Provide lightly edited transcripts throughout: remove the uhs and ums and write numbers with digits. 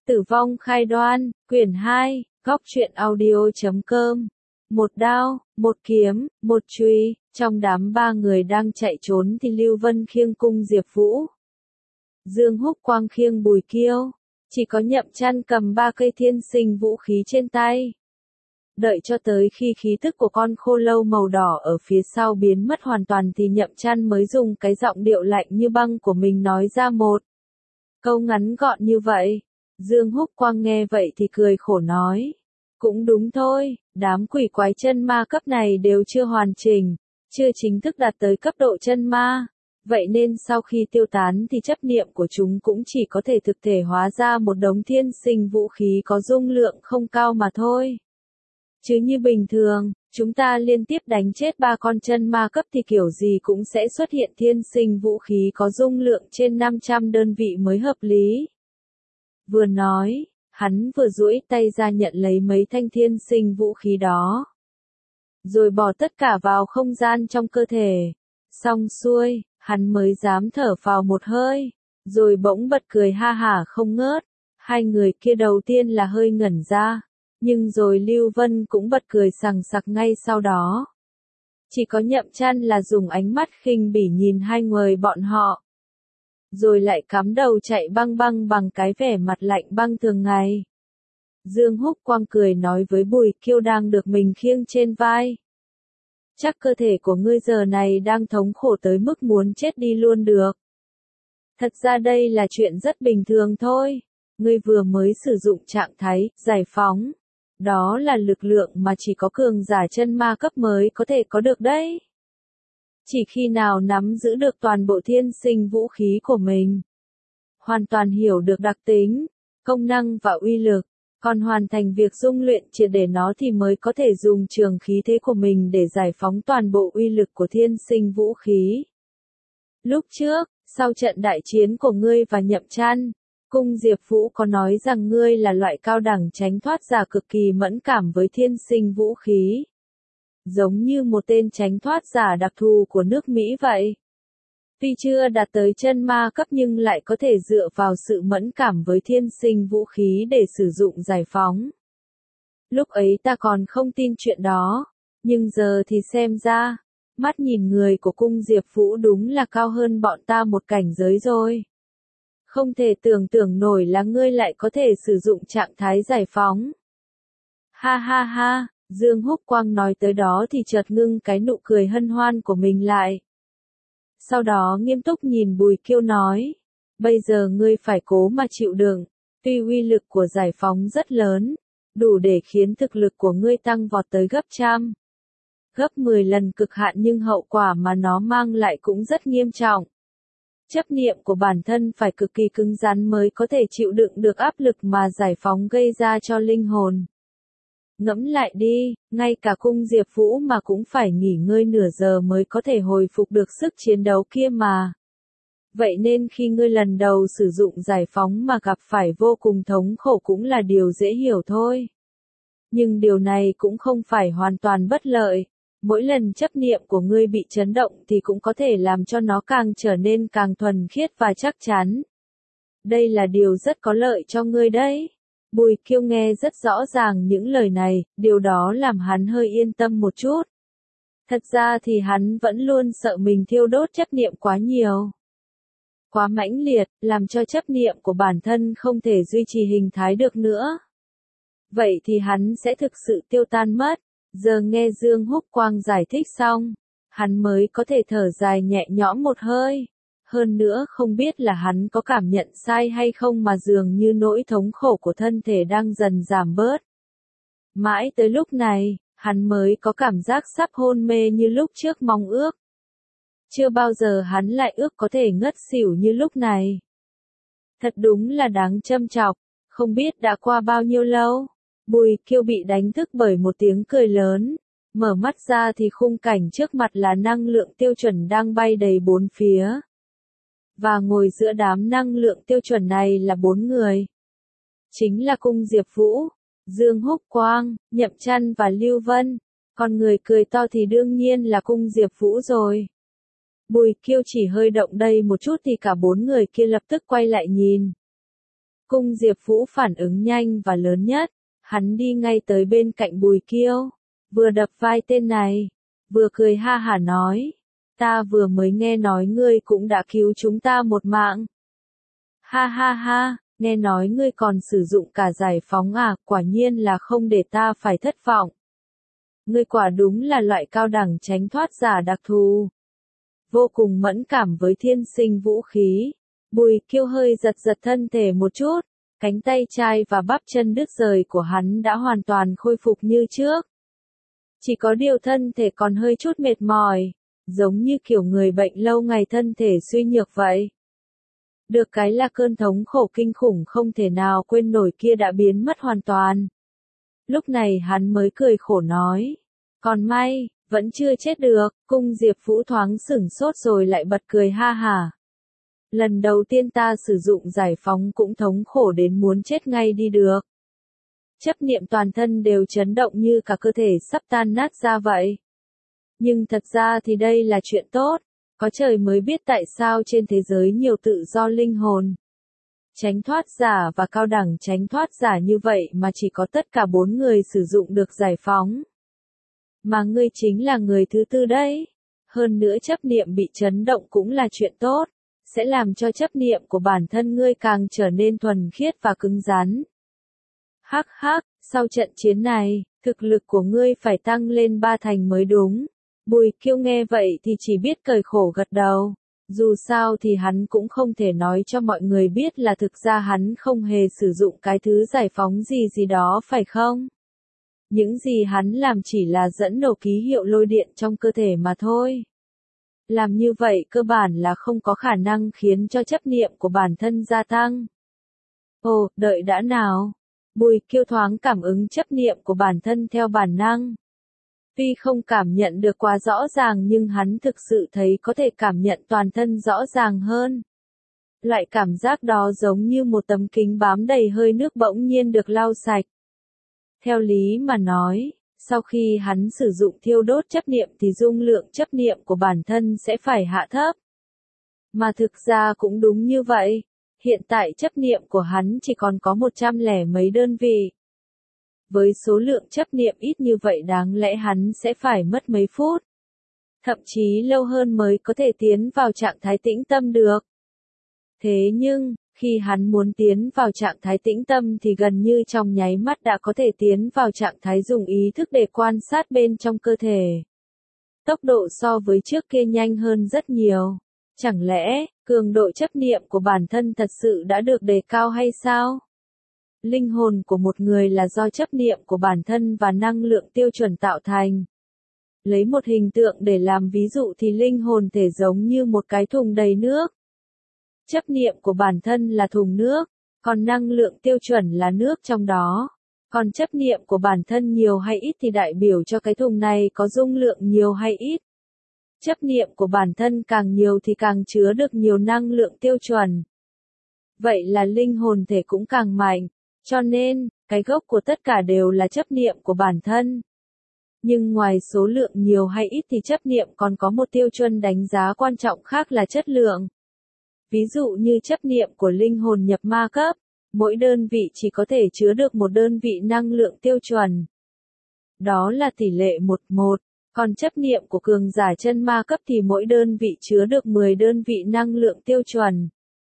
Tử vong khai đoan, quyển 2, góc truyện audio.com. Một đao, một kiếm, một chùy, trong đám ba người đang chạy trốn thì Lưu Vân khiêng cung Diệp Vũ. Dương Húc Quang khiêng Bùi Kiêu, chỉ có Nhậm Chăn cầm ba cây thiên sinh vũ khí trên tay. Đợi cho tới khi khí tức của con khô lâu màu đỏ ở phía sau biến mất hoàn toàn thì Nhậm Chăn mới dùng cái giọng điệu lạnh như băng của mình nói ra một câu ngắn gọn như vậy. Dương Húc Quang nghe vậy thì cười khổ nói. Cũng đúng thôi, đám quỷ quái chân ma cấp này đều chưa hoàn chỉnh, chưa chính thức đạt tới cấp độ chân ma. Vậy nên sau khi tiêu tán thì chấp niệm của chúng cũng chỉ có thể thực thể hóa ra một đống thiên sinh vũ khí có dung lượng không cao mà thôi. Chứ như bình thường, chúng ta liên tiếp đánh chết ba con chân ma cấp thì kiểu gì cũng sẽ xuất hiện thiên sinh vũ khí có dung lượng trên 500 đơn vị mới hợp lý. Vừa nói, hắn vừa duỗi tay ra nhận lấy mấy thanh thiên sinh vũ khí đó. Rồi bỏ tất cả vào không gian trong cơ thể. Xong xuôi, hắn mới dám thở phào một hơi, rồi bỗng bật cười ha hả không ngớt. Hai người kia đầu tiên là hơi ngẩn ra, nhưng rồi Lưu Vân cũng bật cười sằng sặc ngay sau đó. Chỉ có Nhậm Chăn là dùng ánh mắt khinh bỉ nhìn hai người bọn họ. Rồi lại cắm đầu chạy băng băng bằng cái vẻ mặt lạnh băng thường ngày. Dương Húc Quang cười nói với Bùi Kiêu đang được mình khiêng trên vai. Chắc cơ thể của ngươi giờ này đang thống khổ tới mức muốn chết đi luôn được. Thật ra đây là chuyện rất bình thường thôi. Ngươi vừa mới sử dụng trạng thái giải phóng. Đó là lực lượng mà chỉ có cường giả chân ma cấp mới có thể có được đấy. Chỉ khi nào nắm giữ được toàn bộ thiên sinh vũ khí của mình, hoàn toàn hiểu được đặc tính, công năng và uy lực, còn hoàn thành việc dung luyện triệt để nó thì mới có thể dùng trường khí thế của mình để giải phóng toàn bộ uy lực của thiên sinh vũ khí. Lúc trước, sau trận đại chiến của ngươi và Nhậm Chăn, cung Diệp Vũ có nói rằng ngươi là loại cao đẳng tránh thoát giả cực kỳ mẫn cảm với thiên sinh vũ khí. Giống như một tên tránh thoát giả đặc thù của nước Mỹ vậy. Tuy chưa đạt tới chân ma cấp nhưng lại có thể dựa vào sự mẫn cảm với thiên sinh vũ khí để sử dụng giải phóng. Lúc ấy ta còn không tin chuyện đó, nhưng giờ thì xem ra, mắt nhìn người của cung Diệp Vũ đúng là cao hơn bọn ta một cảnh giới rồi. Không thể tưởng tượng nổi là ngươi lại có thể sử dụng trạng thái giải phóng. Ha ha ha. Dương Húc Quang nói tới đó thì chợt ngưng cái nụ cười hân hoan của mình lại. Sau đó nghiêm túc nhìn Bùi Kiêu nói, bây giờ ngươi phải cố mà chịu đựng, tuy uy lực của giải phóng rất lớn, đủ để khiến thực lực của ngươi tăng vọt tới gấp 10 lần cực hạn nhưng hậu quả mà nó mang lại cũng rất nghiêm trọng. Chấp niệm của bản thân phải cực kỳ cứng rắn mới có thể chịu đựng được áp lực mà giải phóng gây ra cho linh hồn. Ngẫm lại đi, ngay cả cung Diệp Vũ mà cũng phải nghỉ ngơi nửa giờ mới có thể hồi phục được sức chiến đấu kia mà. Vậy nên khi ngươi lần đầu sử dụng giải phóng mà gặp phải vô cùng thống khổ cũng là điều dễ hiểu thôi. Nhưng điều này cũng không phải hoàn toàn bất lợi. Mỗi lần chấp niệm của ngươi bị chấn động thì cũng có thể làm cho nó càng trở nên càng thuần khiết và chắc chắn. Đây là điều rất có lợi cho ngươi đấy. Bùi Kiêu nghe rất rõ ràng những lời này, điều đó làm hắn hơi yên tâm một chút. Thật ra thì hắn vẫn luôn sợ mình thiêu đốt chấp niệm quá nhiều. Quá mãnh liệt, làm cho chấp niệm của bản thân không thể duy trì hình thái được nữa. Vậy thì hắn sẽ thực sự tiêu tan mất. Giờ nghe Dương Húc Quang giải thích xong, hắn mới có thể thở dài nhẹ nhõm một hơi. Hơn nữa không biết là hắn có cảm nhận sai hay không mà dường như nỗi thống khổ của thân thể đang dần giảm bớt. Mãi tới lúc này, hắn mới có cảm giác sắp hôn mê như lúc trước mong ước. Chưa bao giờ hắn lại ước có thể ngất xỉu như lúc này. Thật đúng là đáng châm chọc, không biết đã qua bao nhiêu lâu. Bùi Kiêu bị đánh thức bởi một tiếng cười lớn. Mở mắt ra thì khung cảnh trước mặt là năng lượng tiêu chuẩn đang bay đầy bốn phía. Và ngồi giữa đám năng lượng tiêu chuẩn này là 4 người. Chính là cung Diệp Vũ, Dương Húc Quang, Nhậm Chăn và Lưu Vân. Còn người cười to thì đương nhiên là cung Diệp Vũ rồi. Bùi Kiêu chỉ hơi động đây một chút thì cả 4 người kia lập tức quay lại nhìn. Cung Diệp Vũ phản ứng nhanh và lớn nhất, hắn đi ngay tới bên cạnh Bùi Kiêu, vừa đập vai tên này, vừa cười ha hả nói, ta vừa mới nghe nói ngươi cũng đã cứu chúng ta một mạng. Ha ha ha, nghe nói ngươi còn sử dụng cả giải phóng à, quả nhiên là không để ta phải thất vọng. Ngươi quả đúng là loại cao đẳng tránh thoát giả đặc thù. Vô cùng mẫn cảm với thiên sinh vũ khí. Bùi Kiêu hơi giật giật thân thể một chút, cánh tay trai và bắp chân đứt rời của hắn đã hoàn toàn khôi phục như trước. Chỉ có điều thân thể còn hơi chút mệt mỏi, giống như kiểu người bệnh lâu ngày thân thể suy nhược vậy. Được cái là cơn thống khổ kinh khủng không thể nào quên nổi kia đã biến mất hoàn toàn. Lúc này hắn mới cười khổ nói, còn may, vẫn chưa chết được. Cung Diệp Vũ thoáng sửng sốt rồi lại bật cười ha hả. Lần đầu tiên ta sử dụng giải phóng cũng thống khổ đến muốn chết ngay đi được. Chấp niệm toàn thân đều chấn động như cả cơ thể sắp tan nát ra vậy. Nhưng thật ra thì đây là chuyện tốt, có trời mới biết tại sao trên thế giới nhiều tự do linh hồn. Tránh thoát giả và cao đẳng tránh thoát giả như vậy mà chỉ có tất cả 4 người sử dụng được giải phóng. Mà ngươi chính là người thứ 4 đấy. Hơn nữa chấp niệm bị chấn động cũng là chuyện tốt, sẽ làm cho chấp niệm của bản thân ngươi càng trở nên thuần khiết và cứng rắn. Hắc hắc, sau trận chiến này, thực lực của ngươi phải tăng lên 3 thành mới đúng. Bùi Kiêu nghe vậy thì chỉ biết cười khổ gật đầu. Dù sao thì hắn cũng không thể nói cho mọi người biết là thực ra hắn không hề sử dụng cái thứ giải phóng gì gì đó phải không? Những gì hắn làm chỉ là dẫn nổ ký hiệu lôi điện trong cơ thể mà thôi. Làm như vậy cơ bản là không có khả năng khiến cho chấp niệm của bản thân gia tăng. Ồ, đợi đã nào. Bùi Kiêu thoáng cảm ứng chấp niệm của bản thân theo bản năng. Tuy không cảm nhận được quá rõ ràng nhưng hắn thực sự thấy có thể cảm nhận toàn thân rõ ràng hơn. Loại cảm giác đó giống như một tấm kính bám đầy hơi nước bỗng nhiên được lau sạch. Theo lý mà nói, sau khi hắn sử dụng thiêu đốt chấp niệm thì dung lượng chấp niệm của bản thân sẽ phải hạ thấp. Mà thực ra cũng đúng như vậy, hiện tại chấp niệm của hắn chỉ còn có 100 lẻ mấy đơn vị. Với số lượng chấp niệm ít như vậy đáng lẽ hắn sẽ phải mất mấy phút, thậm chí lâu hơn mới có thể tiến vào trạng thái tĩnh tâm được. Thế nhưng, khi hắn muốn tiến vào trạng thái tĩnh tâm thì gần như trong nháy mắt đã có thể tiến vào trạng thái dùng ý thức để quan sát bên trong cơ thể. Tốc độ so với trước kia nhanh hơn rất nhiều. Chẳng lẽ, cường độ chấp niệm của bản thân thật sự đã được đề cao hay sao? Linh hồn của một người là do chấp niệm của bản thân và năng lượng tiêu chuẩn tạo thành. Lấy một hình tượng để làm ví dụ thì linh hồn thể giống như một cái thùng đầy nước. Chấp niệm của bản thân là thùng nước, còn năng lượng tiêu chuẩn là nước trong đó. Còn chấp niệm của bản thân nhiều hay ít thì đại biểu cho cái thùng này có dung lượng nhiều hay ít. Chấp niệm của bản thân càng nhiều thì càng chứa được nhiều năng lượng tiêu chuẩn. Vậy là linh hồn thể cũng càng mạnh, cho nên, cái gốc của tất cả đều là chấp niệm của bản thân. Nhưng ngoài số lượng nhiều hay ít thì chấp niệm còn có một tiêu chuẩn đánh giá quan trọng khác là chất lượng. Ví dụ như chấp niệm của linh hồn nhập ma cấp, mỗi đơn vị chỉ có thể chứa được một đơn vị năng lượng tiêu chuẩn. Đó là tỷ lệ 1:1, còn chấp niệm của cường giả chân ma cấp thì mỗi đơn vị chứa được 10 đơn vị năng lượng tiêu chuẩn.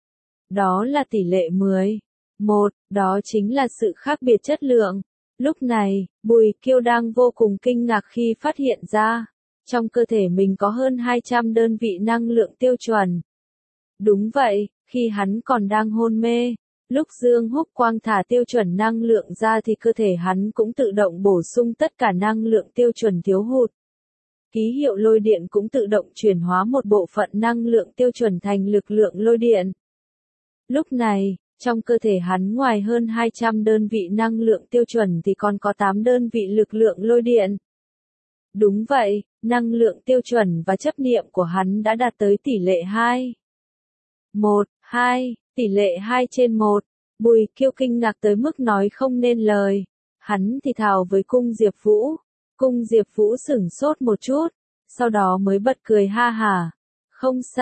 Đó là tỷ lệ 10:1, đó chính là sự khác biệt chất lượng. Lúc này, Bùi Kiêu đang vô cùng kinh ngạc khi phát hiện ra, trong cơ thể mình có hơn 200 đơn vị năng lượng tiêu chuẩn. Đúng vậy, khi hắn còn đang hôn mê, lúc Dương Húc Quang thả tiêu chuẩn năng lượng ra thì cơ thể hắn cũng tự động bổ sung tất cả năng lượng tiêu chuẩn thiếu hụt. Ký hiệu lôi điện cũng tự động chuyển hóa một bộ phận năng lượng tiêu chuẩn thành lực lượng lôi điện. Lúc này, trong cơ thể hắn ngoài hơn 200 đơn vị năng lượng tiêu chuẩn thì còn có 8 đơn vị lực lượng lôi điện. Đúng vậy, năng lượng tiêu chuẩn và chấp niệm của hắn đã đạt tới tỷ lệ 2:1:2, tỷ lệ 2/1. Bùi Kiêu kinh ngạc tới mức nói không nên lời. Hắn thì thào với Cung Diệp Vũ. Cung Diệp Vũ sửng sốt một chút, sau đó mới bật cười ha hả. Không sai,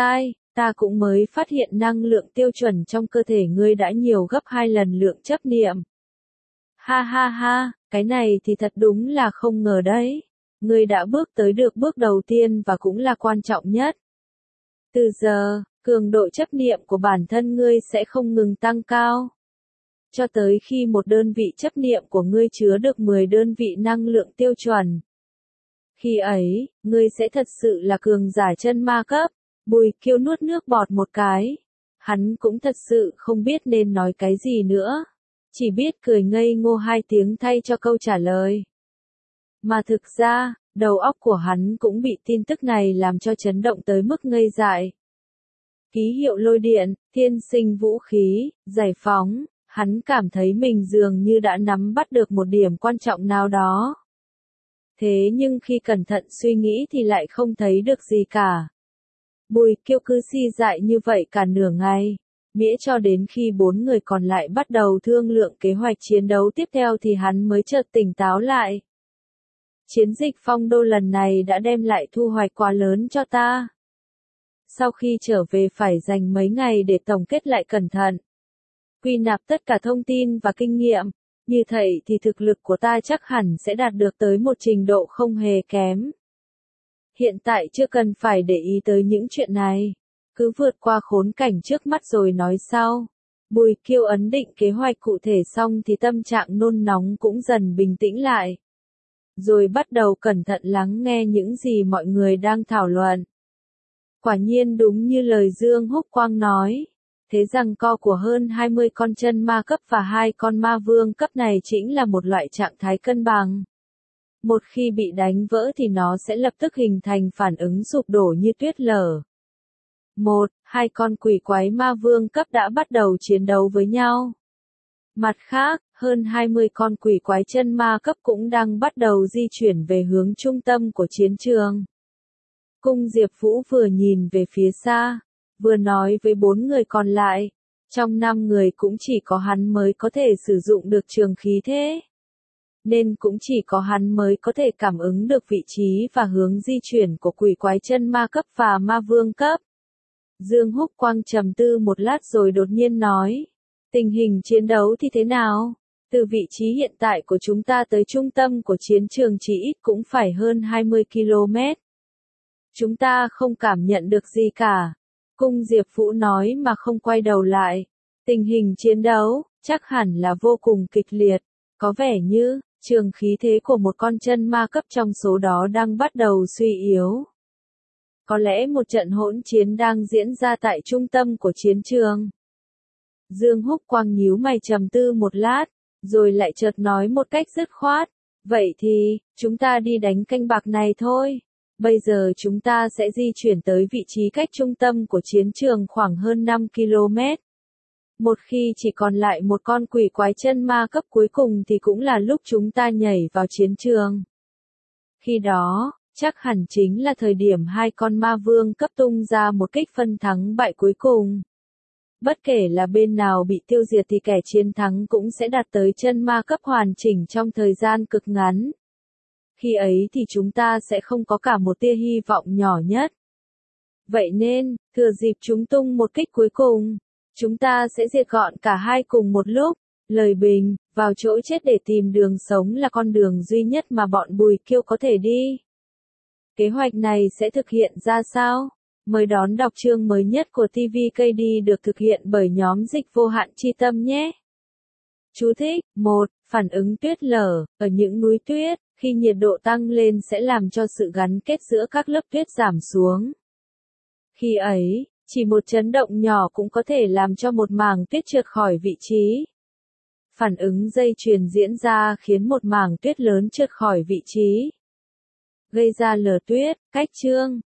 Ta cũng mới phát hiện năng lượng tiêu chuẩn trong cơ thể ngươi đã nhiều gấp 2 lần lượng chấp niệm. Ha ha ha, cái này thì thật đúng là không ngờ đấy. Ngươi đã bước tới được bước đầu tiên và cũng là quan trọng nhất. Từ giờ, cường độ chấp niệm của bản thân ngươi sẽ không ngừng tăng cao. Cho tới khi một đơn vị chấp niệm của ngươi chứa được 10 đơn vị năng lượng tiêu chuẩn. Khi ấy, ngươi sẽ thật sự là cường giả chân ma cấp. Bùi Kiêu nuốt nước bọt một cái. Hắn cũng thật sự không biết nên nói cái gì nữa. Chỉ biết cười ngây ngô 2 tiếng thay cho câu trả lời. Mà thực ra, đầu óc của hắn cũng bị tin tức này làm cho chấn động tới mức ngây dại. Ký hiệu lôi điện, thiên sinh vũ khí, giải phóng, hắn cảm thấy mình dường như đã nắm bắt được một điểm quan trọng nào đó. Thế nhưng khi cẩn thận suy nghĩ thì lại không thấy được gì cả. Bùi Kiêu cứ si dại như vậy cả nửa ngày. Mãi cho đến khi 4 người còn lại bắt đầu thương lượng kế hoạch chiến đấu tiếp theo thì hắn mới chợt tỉnh táo lại. Chiến dịch Phong Đô lần này đã đem lại thu hoạch quá lớn cho ta. Sau khi trở về phải dành mấy ngày để tổng kết lại cẩn thận. Quy nạp tất cả thông tin và kinh nghiệm. Như vậy thì thực lực của ta chắc hẳn sẽ đạt được tới một trình độ không hề kém. Hiện tại chưa cần phải để ý tới những chuyện này. Cứ vượt qua khốn cảnh trước mắt rồi nói sau. Bùi Kiêu ấn định kế hoạch cụ thể xong thì tâm trạng nôn nóng cũng dần bình tĩnh lại. Rồi bắt đầu cẩn thận lắng nghe những gì mọi người đang thảo luận. Quả nhiên đúng như lời Dương Húc Quang nói. Thế giằng co của hơn 20 con chân ma cấp và 2 con ma vương cấp này chính là một loại trạng thái cân bằng. Một khi bị đánh vỡ thì nó sẽ lập tức hình thành phản ứng sụp đổ như tuyết lở. 1-2 con quỷ quái ma vương cấp đã bắt đầu chiến đấu với nhau. Mặt khác, hơn 20 con quỷ quái chân ma cấp cũng đang bắt đầu di chuyển về hướng trung tâm của chiến trường. Cung Diệp Vũ vừa nhìn về phía xa, vừa nói với 4 người còn lại. Trong 5 người cũng chỉ có hắn mới có thể sử dụng được trường khí thế. Nên cũng chỉ có hắn mới có thể cảm ứng được vị trí và hướng di chuyển của quỷ quái chân ma cấp và ma vương cấp. Dương Húc Quang trầm tư một lát rồi đột nhiên nói. Tình hình chiến đấu thì thế nào? Từ vị trí hiện tại của chúng ta tới trung tâm của chiến trường chỉ ít cũng phải hơn 20 km. Chúng ta không cảm nhận được gì cả. Cung Diệp Vũ nói mà không quay đầu lại. Tình hình chiến đấu, chắc hẳn là vô cùng kịch liệt. Có vẻ như, trường khí thế của một con chân ma cấp trong số đó đang bắt đầu suy yếu. Có lẽ một trận hỗn chiến đang diễn ra tại trung tâm của chiến trường. Dương Húc Quang nhíu mày trầm tư một lát, rồi lại chợt nói một cách dứt khoát. Vậy thì, chúng ta đi đánh canh bạc này thôi. Bây giờ chúng ta sẽ di chuyển tới vị trí cách trung tâm của chiến trường khoảng hơn 5 km. Một khi chỉ còn lại một con quỷ quái chân ma cấp cuối cùng thì cũng là lúc chúng ta nhảy vào chiến trường. Khi đó, chắc hẳn chính là thời điểm 2 con ma vương cấp tung ra một kích phân thắng bại cuối cùng. Bất kể là bên nào bị tiêu diệt thì kẻ chiến thắng cũng sẽ đạt tới chân ma cấp hoàn chỉnh trong thời gian cực ngắn. Khi ấy thì chúng ta sẽ không có cả một tia hy vọng nhỏ nhất. Vậy nên, thừa dịp chúng tung một kích cuối cùng, chúng ta sẽ diệt gọn cả hai cùng một lúc. Lời bình, vào chỗ chết để tìm đường sống là con đường duy nhất mà bọn Bùi Kiêu có thể đi. Kế hoạch này sẽ thực hiện ra sao? Mời đón đọc chương mới nhất của TVKD được thực hiện bởi nhóm dịch vô hạn chi tâm nhé. Chú thích: 1. Phản ứng tuyết lở. Ở những núi tuyết, khi nhiệt độ tăng lên sẽ làm cho sự gắn kết giữa các lớp tuyết giảm xuống. Khi ấy, chỉ một chấn động nhỏ cũng có thể làm cho một mảng tuyết trượt khỏi vị trí. Phản ứng dây chuyền diễn ra khiến một mảng tuyết lớn trượt khỏi vị trí, gây ra lở tuyết. Cách chương